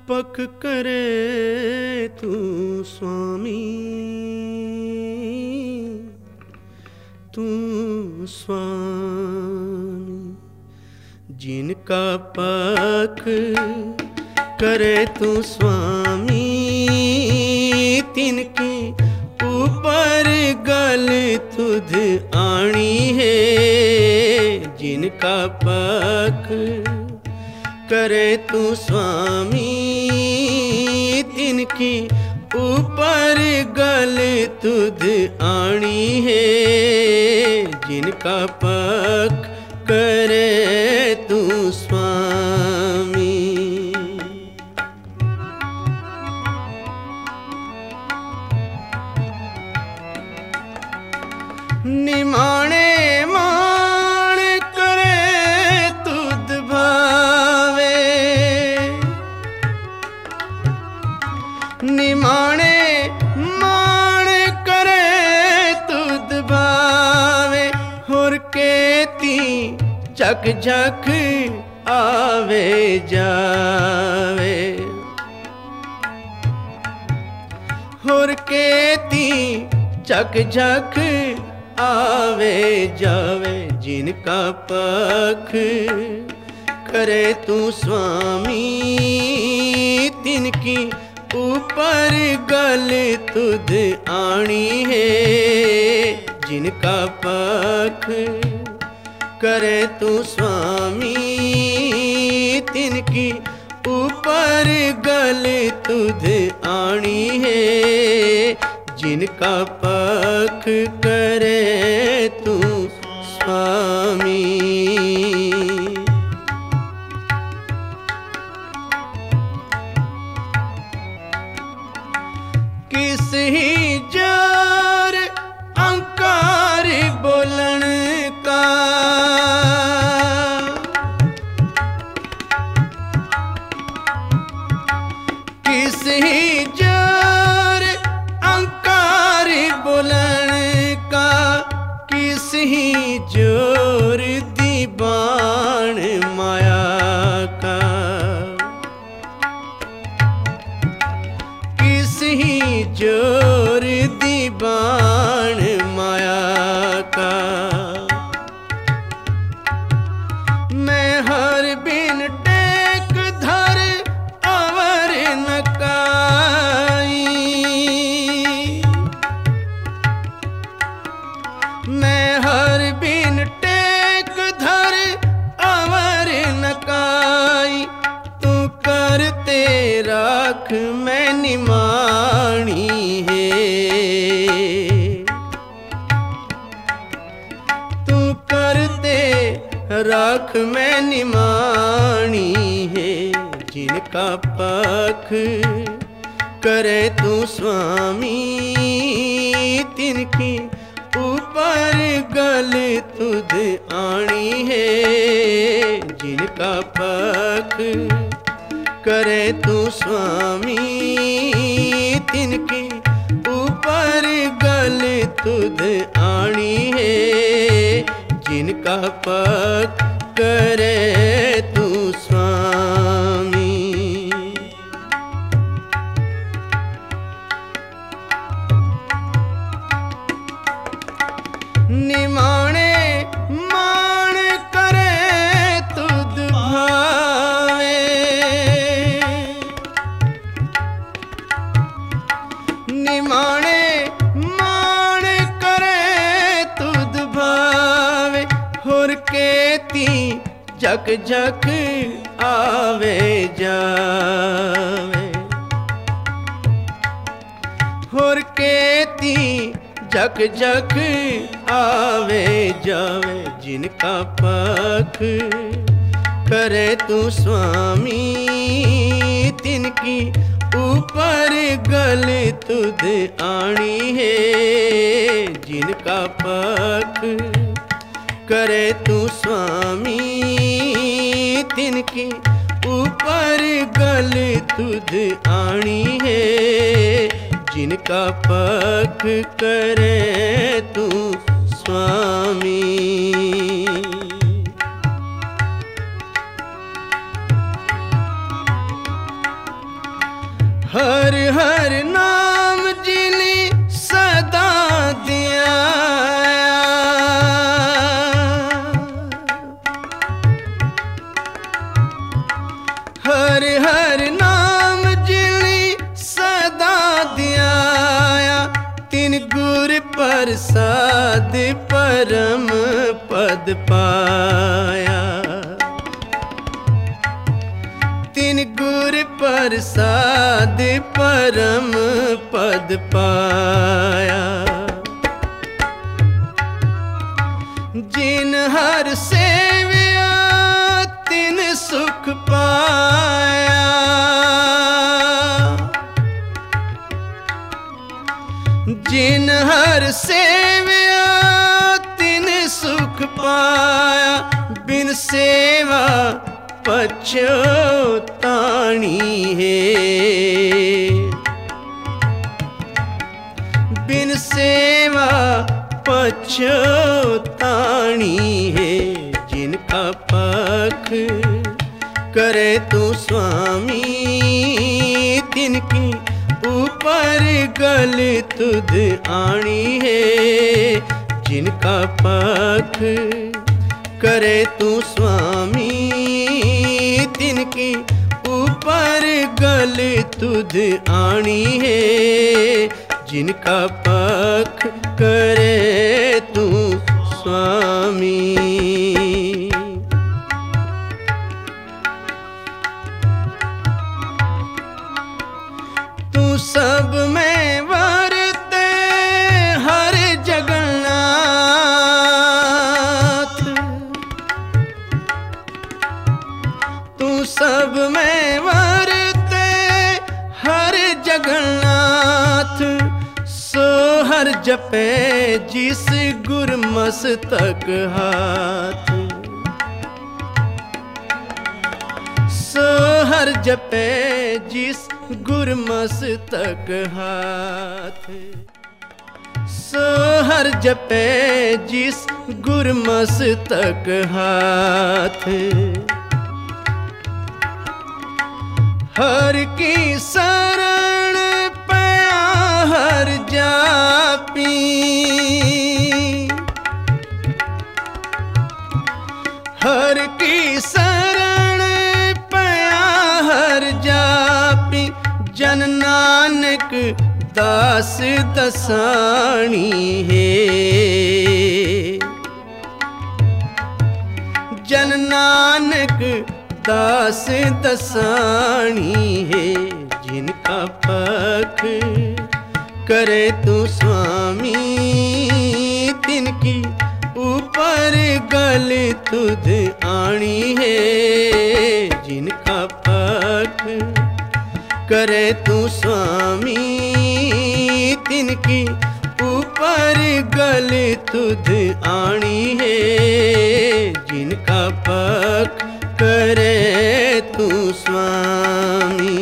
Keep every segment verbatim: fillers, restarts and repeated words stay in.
पक करे तू स्वामी, तू स्वामी। जिनका पक करे तू स्वामी, तिनकी ऊपर गल तुध आनी है। जिनका पक करे तू स्वामी, तिनकी ऊपर गल तुध आनी है। जिनका पक करे तू स्वामी। निमाणे मान करे तुध भावे, निमाणे मान करे तुध भावे। हुर केती झक झक आवे जावे, हुर केती झक झक आवे जावे। जिनका पख करे तू स्वामी, तिनकी ऊपर गल तुध आनी है। जिनका पख करे तू स्वामी, तिनकी ऊपर गल तुध आनी है। जिनका पख करे तू स्वामी। किस ही जार अंकार बोलन का, किस ही जार अंकार बोलन का। किस ही जोर दीवान माया का, किस ही जोर दीवान माया का। मैं हर बिन टेक धर अवर नकाई, मैं हर बिन टेक धर अवर नकाई। तू करते राख मैं निमानी है, तू करते राख मैं निमानी है। जिनका पख करे तू स्वामी, तिनकी ऊपर गल तुध आनी है। जिनका पख करे तू स्वामी, तिनकी ऊपर गल तुध आनी है। जिनका पख करे तू स्वामी। निमाणे मान करे तुध भावे, निमाणे मान करे तुध भावे। हुर केती झक झक आवे जावे, हुर केती झक झक आवे जावे। जिनका पख करे तू स्वामी, तिनकी ऊपर गल तुध आनी है। जिनका पख करे तू स्वामी, तिनकी ऊपर गल तुध आनी है। जिनका पख करे तू स्वामी। हर नाम जिली सदा दिया, हर हर नाम जिली सदा दिया, तिन गुर प्रसाद परम पद पाया, तिन गुर प्रसाद परम पद पाया। जिन हर सेविया तिन सुख पाया, जिन हर सेविया तिन सुख पाया, बिन सेवा पछतानी है, बिन सेवा पछतानी है। जिनका पख करे तू स्वामी, तिनकी ऊपर गल तुध आनी है। जिनका पख करे तू स्वामी, तिनकी ऊपर गल तुध आनी है। जिनका पख करे तू स्वामी। तू सब में वरते हर जगन्नाथ, तू सब में वरते हर जगन्नाथ। सो हर जपे जिस गुरमस्तक हाथ, सो हर जपे जिस गुरमस्तक हाथ। सो हर जपे जिस गुरमस्तक हाथ। हर की शरण पया हर जापी, हर की शरण पया हर जापी। जन नानक दास दसानी है, जन नानक दास दसानी है। जिनका पख करे तू स्वामी, तिनकी ऊपर गल तुध आनी है। जिनका पख करे तू स्वामी, तिनकी ऊपर गल तुध आनी है। जिनका पख करे तू स्वामी।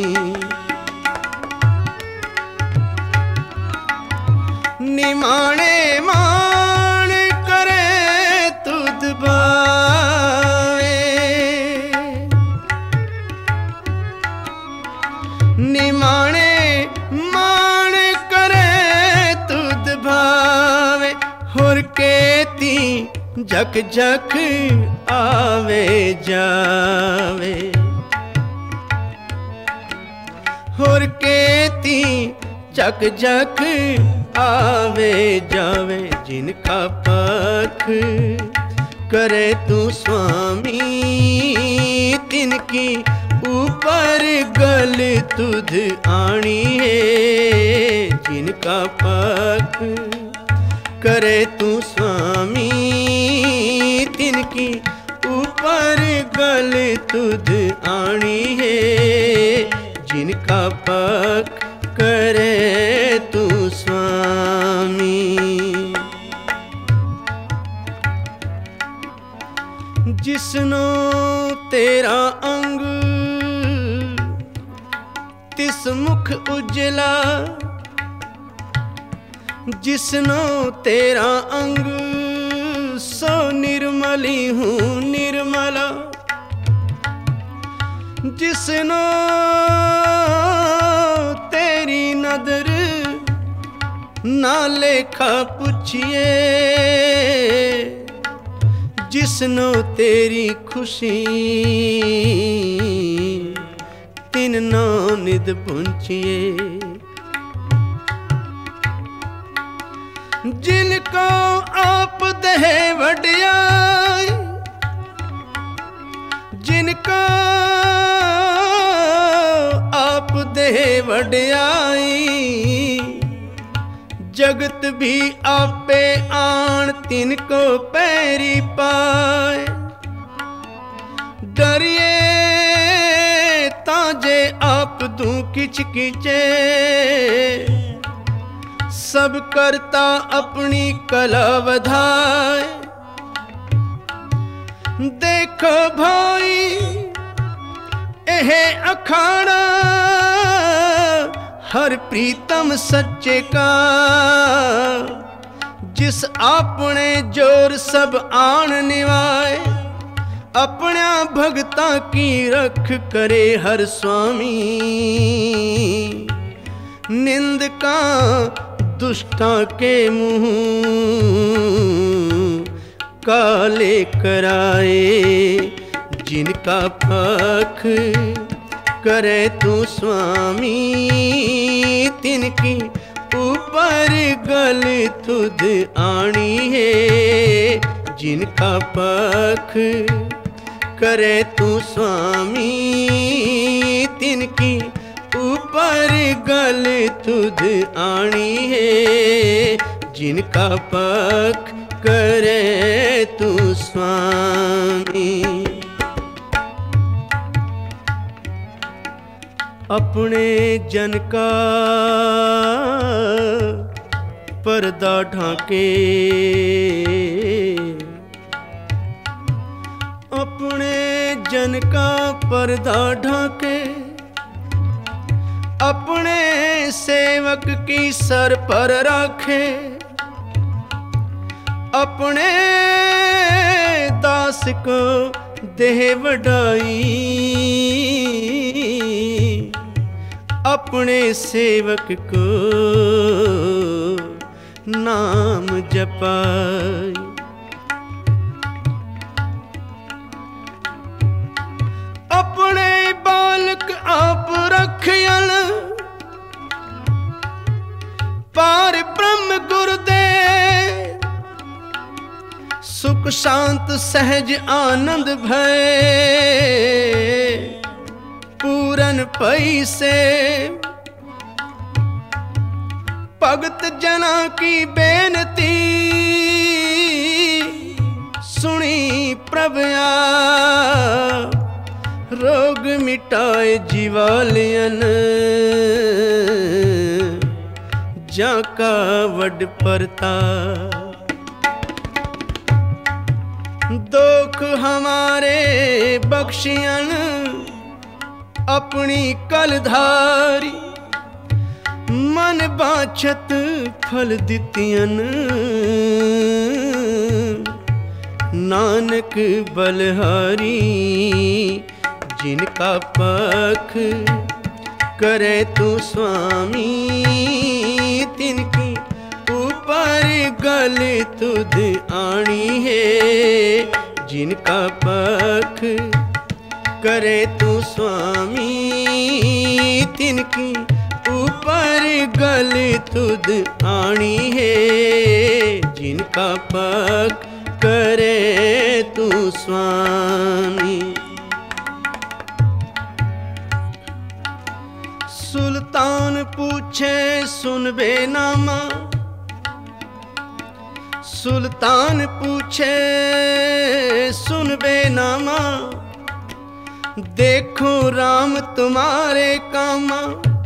निमाणे मान करे तुध भावे, निमाणे मान करे तुध भावे। हुर केती झक झक आवे जावे, हुर केती झक झक आवे जावे। जिनका पख करे तू स्वामी, तिनकी ऊपर गल तुध आनी है। जिनका पख करे तू स्वामी, तिनकी ऊपर गल तुध आनी है। जिनका पख करे तू स्वामी। जिसनो तेरा अंग तिस मुख उजला, जिसनो तेरा अंग सो निर्मली हूँ निर्मला। जिसनो तेरी ना लेखा पुछिए जिसनो तेरी खुशी तिन ना निद पुंछिए जिनको आप दे वडियाई जिनको आप दे वडियाई जगत भी आपे आन तिनको पैरी पाए डरिए ताजे आप दूं किच किचे सब करता अपनी कला वधाए देखो भाई एह अखाड़ा हर प्रीतम सच्चे का जिस आपने जोर सब आन निवाए अपना भगता की रख करे हर स्वामी निंद का दुष्टा के मुंह काले कराए जिनका पख करे तू स्वामी तिनकी ऊपर गल तुद आनी है जिनका पख करे तू स्वामी तिनकी ऊपर गल तुद आनी है जिनका पख करे तू स्वामी अपने जन का पर्दा ढाके अपने जन का पर्दा ढाके अपने सेवक की सर पर रखे अपने दास को देह वडाई अपने सेवक को नाम जपाई अपने बालक आप रखियल पार ब्रह्म गुरुदेव सुख शांत सहज आनंद भय पूरन पई से भगत जना की बेनती सुनी प्रभया रोग मिटाए जीवालियन जाका वड परता दुख हमारे बख्शियन अपनी कलधारी मन बाछत फल दितियन नानक बलहारी जिनका पख करे तू स्वामी तिनकी ऊपर गल तुद आनी है जिनका पख करे तू स्वामी तिनकी ऊपर गल तुद आनी है जिनका पख करे तू स्वामी सुल्तान पूछे सुनबे नामा सुल्तान पूछे सुनबे नामा देखो राम तुम्हारे कामा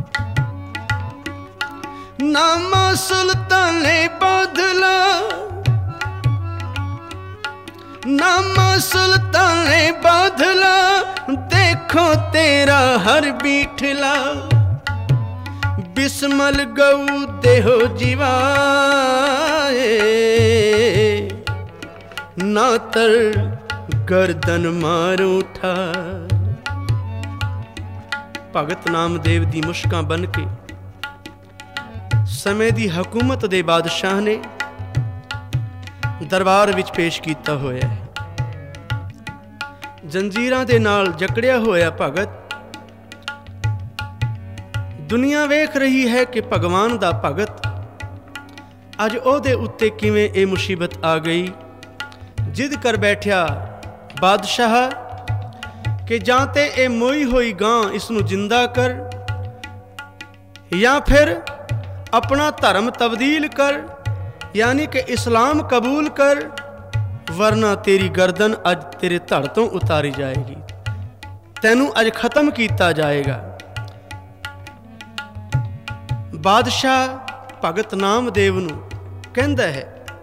नामा सुल्तान ने बदला नामा सुल्तान ने बदला देखो तेरा हर बीठला बिस्मल गऊ देहो जीवाए नातर गर्दन मारो उठा भगत नामदेव दी मुश्कां बन के समय दी हकूमत दे बादशाह ने दरबार विच पेश कीता होया है। जंजीरां दे नाल जकड़िया होया भगत दुनिया वेख रही है कि भगवान दा भगत अज ओहदे उत्ते किवें ये मुसीबत आ गई। जिद कर बैठिया बादशाह कि जां ते ये मोई हुई गां इसनूं जिंदा कर या फिर अपना धर्म तब्दील कर, यानी कि इस्लाम कबूल कर, वरना तेरी गर्दन अज तेरे धड़ तो उतारी जाएगी, तैनू अज खत्म किया जाएगा। बादशाह भगत नामदेव नूं कहंदा है,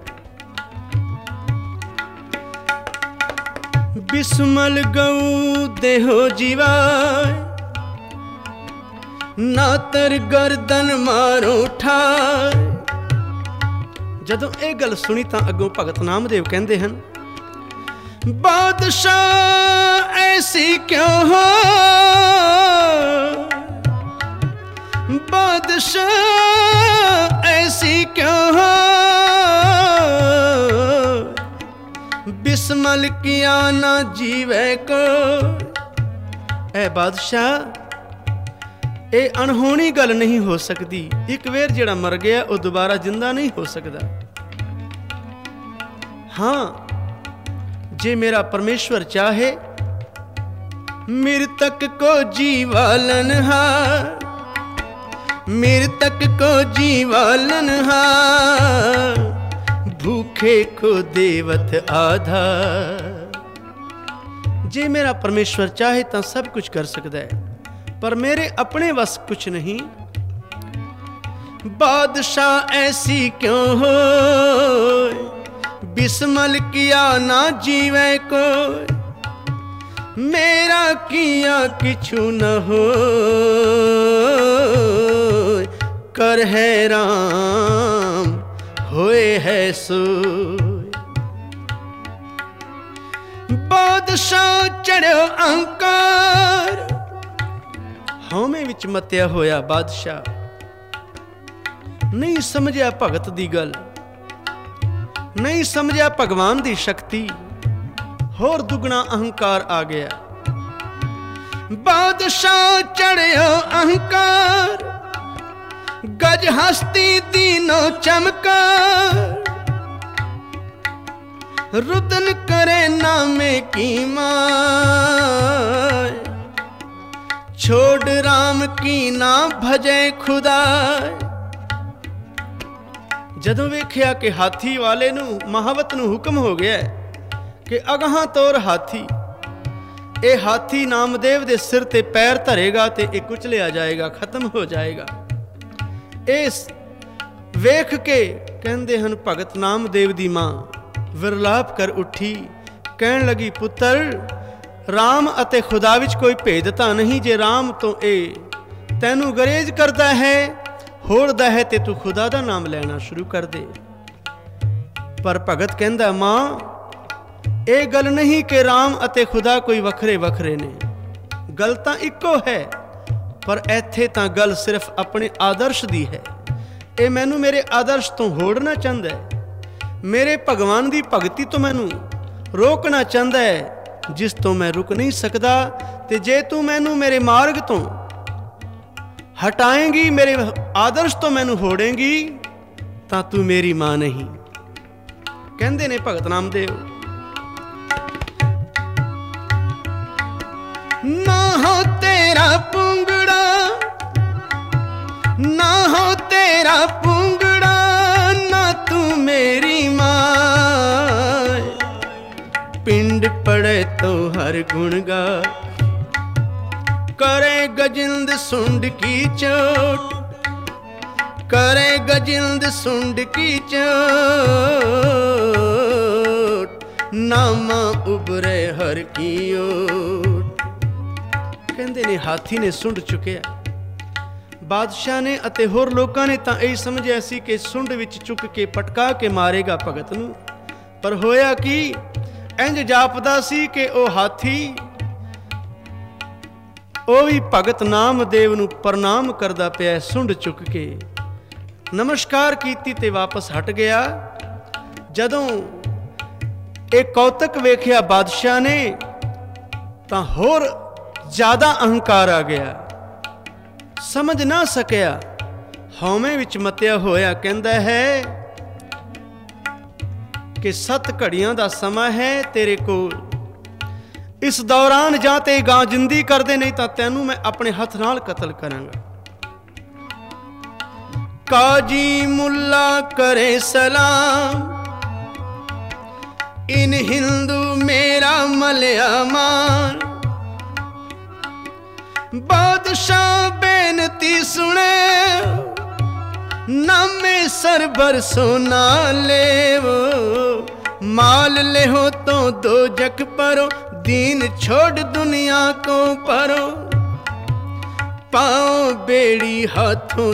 बिस्मल गऊ देहो जीवाय, नातर गर्दन मारो ठाय। जदों ये गल सुनी तां अगों भगत नामदेव कहंदे हन, बादशाह ऐसी क्यों हो, बादशाह ऐसी क्यों हो, बिस्मल किया ना जीवे को। ऐ बादशाह ये अनहोनी गल नहीं हो सकती, एक वेर जिहड़ा मर गया वो दोबारा जिंदा नहीं हो सकता। हाँ, जे मेरा परमेश्वर चाहे मृतक को जीवालन हार, मृतक को जीवालन हार, भूखे को देवत आधार। जे मेरा परमेश्वर चाहे तो सब कुछ कर सकता है, पर मेरे अपने वश कुछ नहीं। बादशाह ऐसी क्यों हो, बिस्मल किया ना जीवे को, मेरा किया किछु न हो, कर है राम होए है सो। बादशाह चढ़ो अहंकार, हौमे विच मत्या होया बादशाह नहीं समझिया भगत दी गल, नहीं समझिया भगवान दी शक्ति, होर दुगना अहंकार आ गया। बादशाह चढ़ियो अहंकार, गज हस्ती दीनो चमकार, रुदन करे नामे की माय, छोड़ राम की ना भजे खुदा। जदों वेख्या कि हाथी वाले नू महावत नू हुक्म हो गया कि अगहां तोर हाथी, ये हाथी नामदेव दे सिर ते पैर धरेगा ते ये कुचलिया जाएगा, खत्म हो जाएगा। इस वेख के कहंदे हन भगत नामदेव दी मां विरलाप कर उठी, कहन लगी, पुत्र राम अते खुदा विच कोई भेदता नहीं। जे राम तो ए तैनू गरेज करता है, होड़दा है ते तू खुदा दा नाम लेना शुरू कर दे। पर भगत कहंदा, मां ये गल नहीं कि राम अते खुदा कोई वखरे वखरे ने, गल तां इक्को है, पर इत्थे तां गल सिर्फ अपने आदर्श दी है। ये मैनू मेरे आदर्श तो होड़ना चाहता है, मेरे भगवान दी भगती तो मैनू रोकना चाहता है, जिस तो मैं रुक नहीं सकता। ते जे तू मैनू मेरे मार्ग तो हटाएंगी, मेरे आदर्श तो मैनू होड़ेंगी, तां तू मेरी मां नहीं। कहंदे ने भगत नामदेव, ना हो तेरा पुंगड़ा, ना हो तेरा पुंगड़ा, ना तू मेरी मां। पिंड पड़े तो हर गुण गा, करे गजिंद सुंड की चोट, करे गजिंद सुंड की चोट, नामा उबरे हर की ओट। कहंदे ने हाथी ने सुंड चुकिया। बादशाह ने अते होर लोकां ने तां यही समझिया सी कि सुंड विच चुक के पटका के मारेगा भगत नूं, पर होया कि इंज जापदा सी कि ओ हाथी ओ भी भगत नामदेव नूं प्रणाम करदा पिया सुंड चुक के। ਨਮਸਕਾਰ ਕੀਤੀ ਤੇ ਵਾਪਸ ਹਟ ਗਿਆ। ਜਦੋਂ ਇਹ ਕੌਤਕ ਵੇਖਿਆ ਬਾਦਸ਼ਾਹ ਨੇ ਤਾਂ ਹੋਰ ਜ਼ਿਆਦਾ ਅਹੰਕਾਰ ਆ ਗਿਆ, ਸਮਝ ਨਾ ਸਕਿਆ, ਹਉਮੈ ਵਿੱਚ ਮਤਿਆ ਹੋਇਆ ਕਹਿੰਦਾ ਹੈ ਕਿ ਸੱਤ ਘੜੀਆਂ ਦਾ ਸਮਾਂ ਹੈ ਤੇਰੇ ਕੋਲ, ਇਸ ਦੌਰਾਨ ਜਾਂ ਤੇ ਗਾਂ ਜਿੰਦੀ ਕਰਦੇ, ਨਹੀਂ ਤਾਂ ਤੈਨੂੰ ਮੈਂ ਆਪਣੇ ਹੱਥ ਨਾਲ ਕਤਲ ਕਰਾਂਗਾ। ਕਾਜੀ ਮੁੱਲਾ ਕਰੇ ਸਲਾਮ, ਇਨ ਹਿੰਦੂ ਮੇਰਾ ਮਲਿਆ ਮਾਨ। ਬਾਦਸ਼ਾਹ ਬੇਨਤੀ ਸੁਣੇ, ਨਾਮੇ ਸਰਬਰ ਸੋਨਾ लेवो, माल लेहो तो दो जग परो, दीन छोड़ दुनिया को परो। पाओ बेड़ी हाथों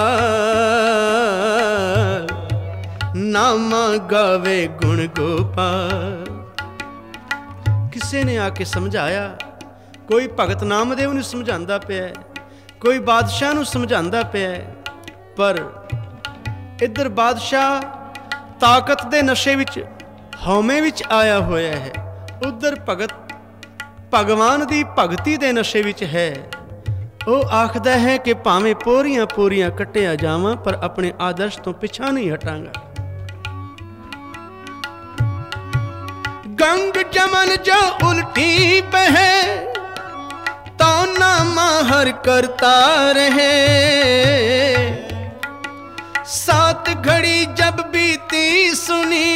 ताल, नामा गावे गुण गोपाल। किसी ने आके समझाया, कोई भगत नामदेव नूं समझांदा पिया, कोई बादशाह नूं समझांदा पिया, पर इधर बादशाह ताकत दे नशे विच हौमे विच आया होया है, उधर भगत भगवान दी भगती दे नशे विच है। वो आखदा है कि भावें पोरियां पोरियां कट्टिया जावां पर अपने आदर्श तो पिछा नहीं हटांगा। गंग जमन जो उल्टी बहे, तो नामा हर करता रहे। सात घड़ी जब बीती सुनी,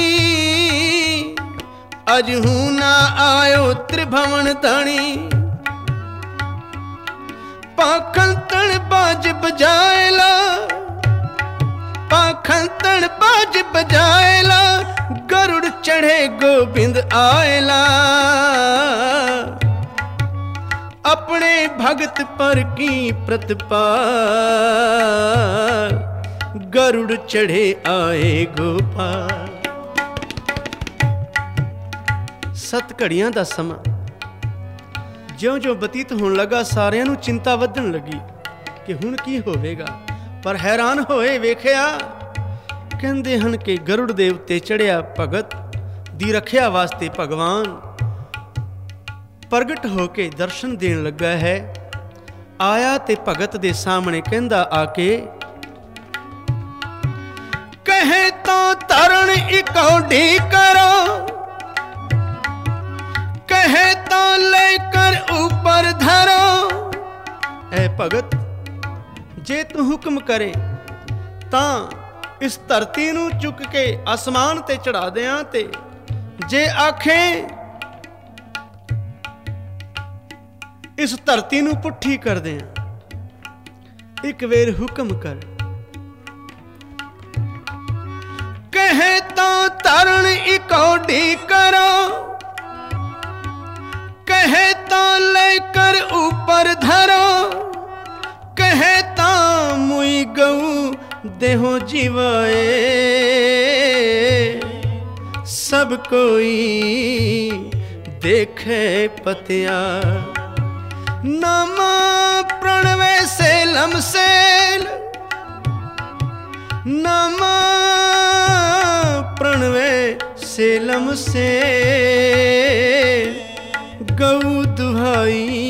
अजहू ना आयो त्रिभुवन धनी। पाखंतन बाज बजाएला, पाखंतन बाज बजाएला, गरुड़ चढ़े गोबिंद आएला। अपने भगत पर की प्रतिपाल, गरुड़ चढ़े आए गोपाल। सत घड़ियां दा समा ज्यों ज्यों बतीत होने लगा, सारिਆਂ ਨੂੰ चिंता ਵਧਣ लगी कि हुण की होवेगा। पर हैरान होए वेखिया, कहंदे हन कि गरुड़ दे उत्ते चढ़िया भगत दी रखिया वास्ते भगवान प्रगट होके दर्शन देन लगा है। आया ते भगत दे सामने कहंदा आके, कहे तो तरण इकौडी करो, कहे तो लेकर ऊपर धरो। ऐ भगत, जे तू हुक्म करे तां इस धरती नूं चुक के आसमान ते चढ़ा दियां, ते जे आखे इस धरती नूं पुट्ठी कर दियां। एक वेर हुक्म कर। कहे तो तरण इकौडी करो, कहे तो लेकर ऊपर धरो, कहे तो मुई गऊ देहो जीवाए। सब कोई देखे पतिया, नामा प्रणवे सेलम सेल, नामा प्रणवे सेलम सेल। गऊ दुहाई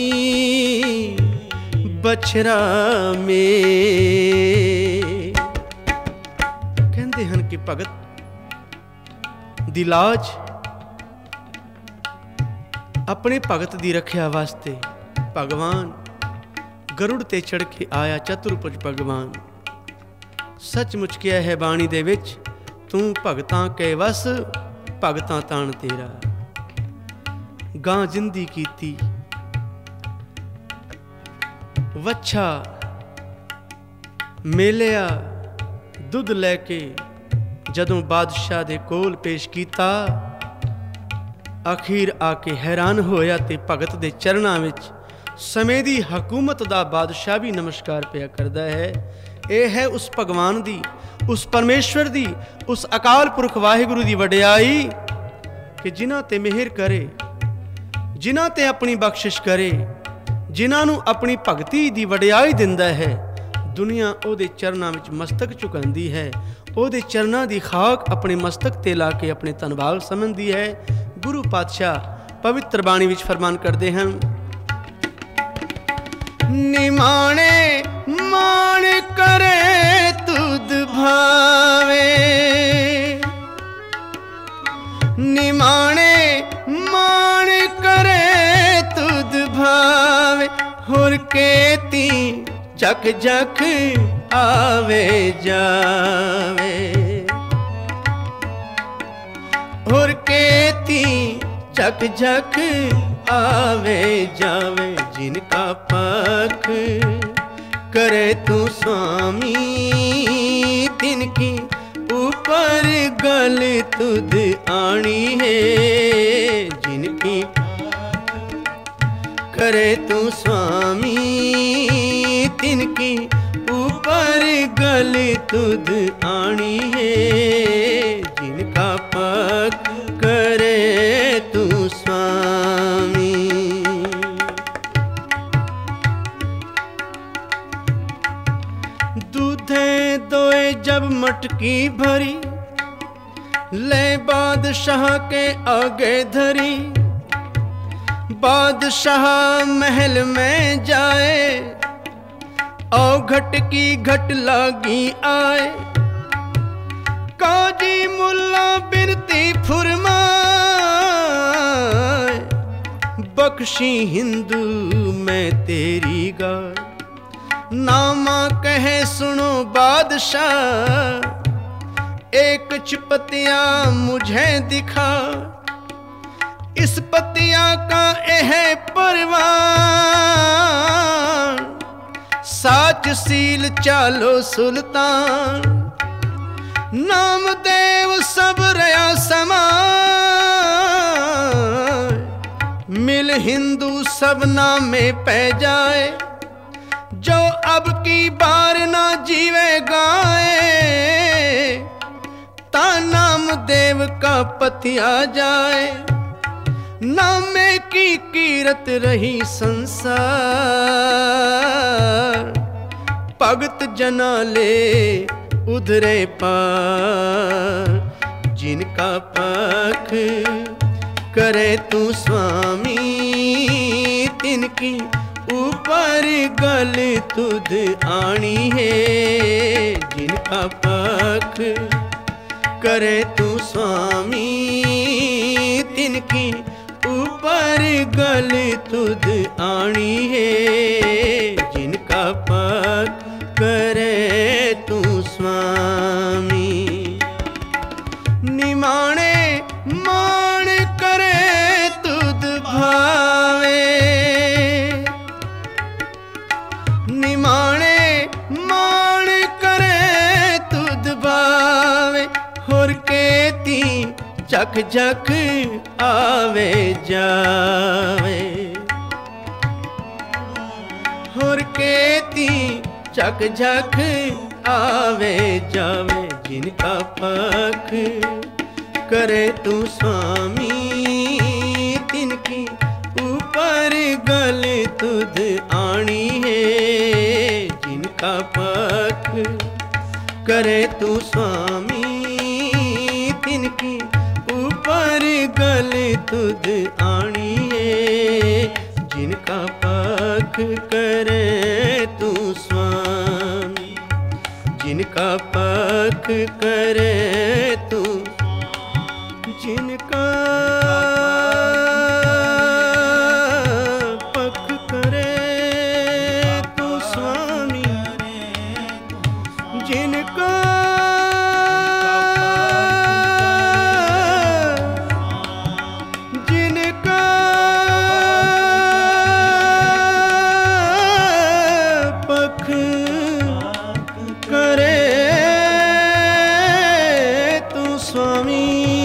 बछरा में। कहते हैं कि भगत दी लाज अपने भगत दी रखिया वास्ते भगवान गरुड़ ते चढ़ के आया। चतुर्भुज भगवान सचमुच किया है बाणी दे विच, तू भगतां के वस भगतां ताण तेरा। गां जिंदी कीती, वच्छा मेलिया दुध लैके जदों बादशाह दे कोल पेश कीता, अखीर आके हैरान होया ते भगत दे चरणां विच समय दी हकूमत दा बादशाह भी नमस्कार पिया करदा है। यह है उस भगवान दी, उस परमेश्वर दी, उस अकाल पुरख वाहिगुरु दी वडियाई कि जिन्हां ते मेहर करे, जिन्हां ते अपनी बख्शिश करे, जिन्हां नूं अपनी भगती दी वडियाई दिंदा है। दुनिया ਉਹਦੇ ਚਰਨਾਂ ਵਿੱਚ ਮਸਤਕ ਝੁਕਾਉਂਦੀ ਹੈ, ਉਹਦੇ ਚਰਨਾਂ ਦੀ ਖਾਕ ਆਪਣੇ ਮਸਤਕ ਤੇ ਲਾ ਕੇ ਆਪਣੇ ਧੰਨਵਾਦ ਸਮਝਦੀ ਹੈ। ਗੁਰੂ ਪਾਤਸ਼ਾਹ ਪਵਿੱਤਰ ਬਾਣੀ ਵਿੱਚ ਫਰਮਾਨ ਕਰਦੇ ਹਨ, ਨਿਮਾਣੇ ਮਾਣ ਕਰੇ ਤੁਧ ਭਾਵੇ, ਨਿਮਾਣੇ ਮਾਣ ਕਰੇ ਤੁਧ ਭਾਵੇ, ਹੁਰ ਕੇਤੀ ਚੱਕ ਜਖ ਆਵੇ ਜਾਵੇ, ਹੁਰ ਕੇਤੀ ਚੱਕ ਜਖ आवे जावे, जिनका पख करे तू स्वामी, तिनकी ऊपर गल तुद आनी है, जिनकी करे तू स्वामी, तिनकी ऊपर गल तुद आनी है, जिनका पख करे तू स्वामी। दूधे दोए जब मटकी भरी, ले बादशाह के आगे धरी, बादशाह महल में जाए, औ घट की घट लागी आए, काजी मुल्ला बिनती फुरमाए, बख्शी हिंदू मैं तेरी गाय, नामा कहे सुनो बादशाह, एक चिपतिया मुझे दिखा, इस पतिया का एह परवान, साच सील चालो सुल्तान, नामदेव सब रया समाए, मिल हिंदू सब नामे पै जाए, जो अब की बार ना जीवे गाए, ता नामदेव का पति आ जाए, नामे की कीरत रही संसार, भगत जना ले उधरे पार, जिनका पख करे तू स्वामी, तिनकी ऊपर गल तुद आनी है, जिनका पख करे तू स्वामी, तिनकी ऊपर गल तुद आनी है, जिनका पख करे तू स्वामी। निमाणे मान करे तुद भावे, निमाणे मान करे तुद भावे, हुर केती चक झक आवे जावे, हुर केती चक झक आवे जावे, जिनका पख करे तू स्वामी, तिनकी ऊपर गल तुद आनी है, जिनका पख करे तू स्वामी, तिनकी ऊपर गल तुद आनी है, जिनका पख करे तू स्वामी, जिनका पख करे तू, जिनका पख करे तू स्वामी, जिनका जिनका पख करे तू स्वामी,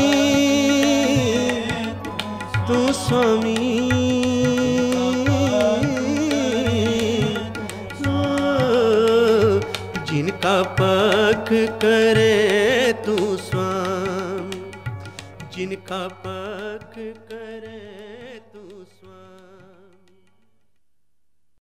तू स्वामी, जिनका पख करे तू स्वामी, जिनका पख